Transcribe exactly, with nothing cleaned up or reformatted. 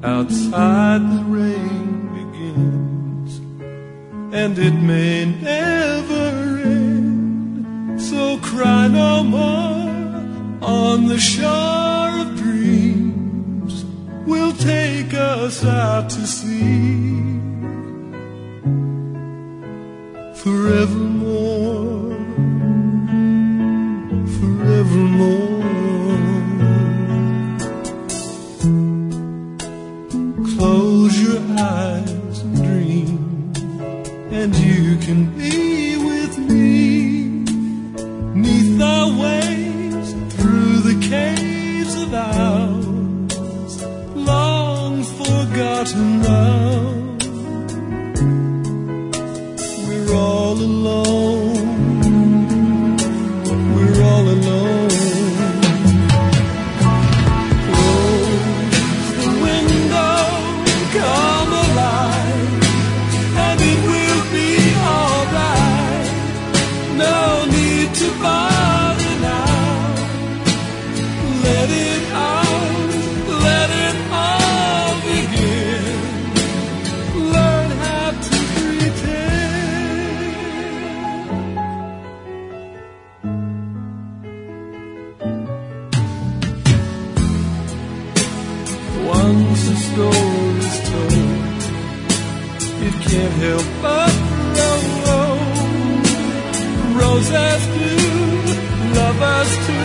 outside the rain begins, and it may never end. So cry no more on the shore of dreams. We'll take us out to sea forevermore, forevermore. Close your eyes and dream, and you can be with me, 'neath the waves, through the caves of ours, long forgotten now. We're all alone, we're all alone. Come alive, and it will be alright. No need to bother now. Let it out, let it all begin. Learn how to pretend. Once a story's told, it can't help but grow. Roses do, lovers too.